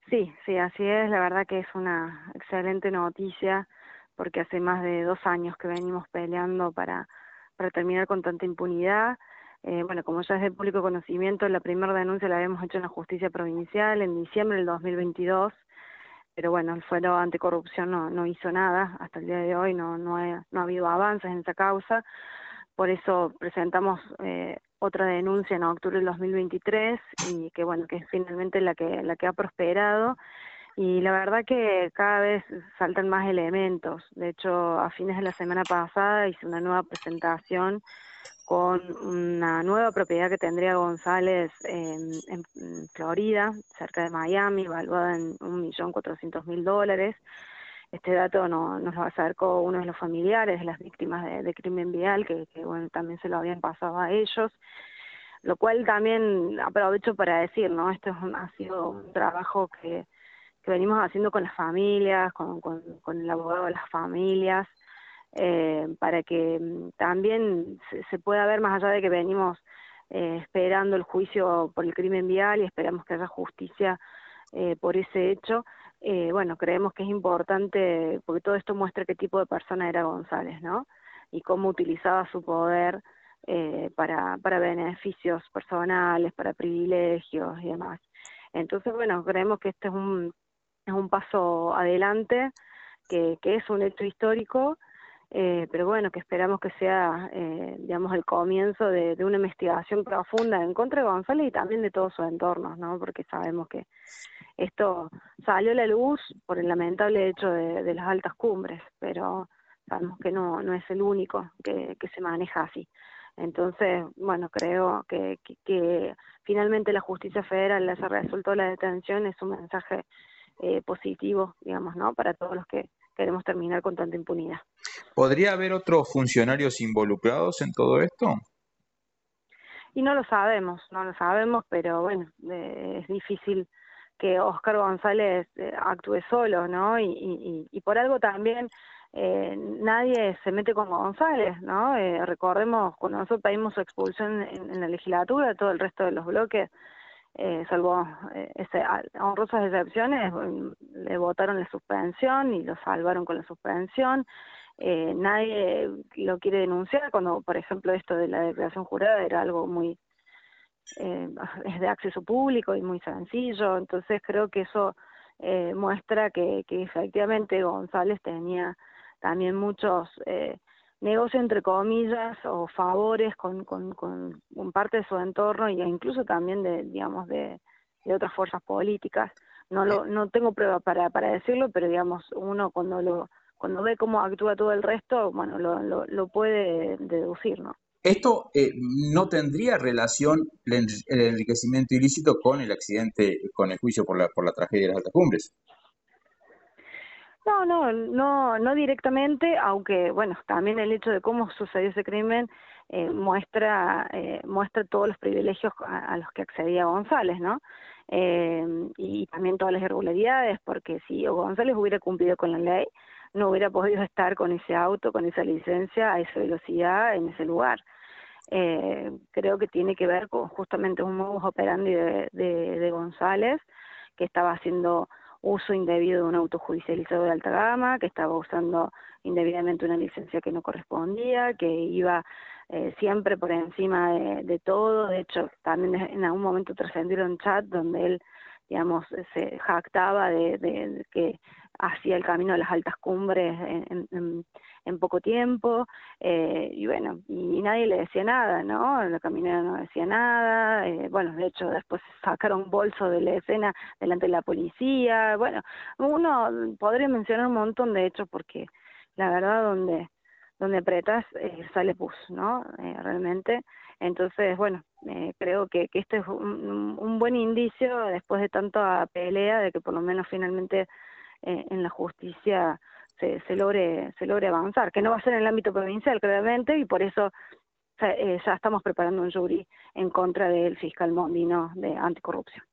Sí, sí, así es. La verdad que es una excelente noticia porque hace más de 2 años que venimos peleando para terminar con tanta impunidad. Bueno, como ya es de público conocimiento, la primera denuncia la habíamos hecho en la justicia provincial en diciembre del 2022, pero bueno, el Fuero Anticorrupción no hizo nada. Hasta el día de hoy no ha habido avances en esa causa. Por eso presentamos otra denuncia en octubre del 2023 y que bueno, que es finalmente la que ha prosperado. Y la verdad que cada vez saltan más elementos. De hecho, a fines de la semana pasada hice una nueva presentación con una nueva propiedad que tendría González en Florida, cerca de Miami, valuada en $1.400.000. Este dato nos lo acercó uno de los familiares de las víctimas de crimen vial, que bueno, también se lo habían pasado a ellos, lo cual también aprovecho para decir, ¿no? Ha sido un trabajo que venimos haciendo con las familias, con el abogado de las familias, para que también se pueda ver, más allá de que venimos esperando el juicio por el crimen vial y esperamos que haya justicia por ese hecho. Bueno, creemos que es importante porque todo esto muestra qué tipo de persona era González, ¿no? Y cómo utilizaba su poder para beneficios personales, para privilegios y demás. Entonces, bueno, creemos que este es un paso adelante, que es un hecho histórico, pero bueno, que esperamos que sea, digamos, el comienzo de una investigación profunda en contra de González y también de todo su entorno, ¿no? Porque sabemos que esto salió a la luz por el lamentable hecho de las altas cumbres, pero sabemos que no es el único que se maneja así. Entonces, bueno, creo que finalmente la justicia federal les ha resuelto la detención, es un mensaje positivo, digamos, ¿no? Para todos los que queremos terminar con tanta impunidad. ¿Podría haber otros funcionarios involucrados en todo esto? Y no lo sabemos, pero bueno, es difícil que Óscar González actúe solo, ¿no? Y por algo también nadie se mete con González, ¿no? Recordemos, cuando nosotros pedimos su expulsión en la legislatura, todo el resto de los bloques, salvo honrosas excepciones, le votaron la suspensión y lo salvaron con la suspensión. Nadie lo quiere denunciar cuando, por ejemplo, esto de la declaración jurada era algo muy es de acceso público y muy sencillo. Entonces creo que eso muestra que efectivamente González tenía también muchos negocios entre comillas o favores con parte de su entorno e incluso también digamos de otras fuerzas políticas. No tengo prueba para decirlo, pero digamos uno cuando ve cómo actúa todo el resto, bueno, lo puede deducir, ¿no? ¿Esto no tendría relación el enriquecimiento ilícito con el accidente, con el juicio por la tragedia de las altas cumbres? No directamente, aunque bueno, también el hecho de cómo sucedió ese crimen muestra todos los privilegios a los que accedía González, ¿no? Y también todas las irregularidades, porque si González hubiera cumplido con la ley, no hubiera podido estar con ese auto, con esa licencia, a esa velocidad, en ese lugar. Creo que tiene que ver con justamente un modus operandi de González, que estaba haciendo uso indebido de un auto judicializado de alta gama, que estaba usando indebidamente una licencia que no correspondía, que iba siempre por encima de todo. De hecho, también en algún momento trascendieron chat donde él, digamos, se jactaba de que hacía el camino a las altas cumbres en poco tiempo, y bueno, y nadie le decía nada, ¿no? La caminera no decía nada, bueno, de hecho después sacaron bolso de la escena delante de la policía. Bueno, uno podría mencionar un montón de hechos porque la verdad donde apretas sale pus, ¿no? Realmente. Entonces, bueno, creo que este es un buen indicio después de tanta pelea de que por lo menos finalmente en la justicia se logre avanzar, que no va a ser en el ámbito provincial, claramente, y por eso ya estamos preparando un jury en contra del fiscal Mondino de anticorrupción.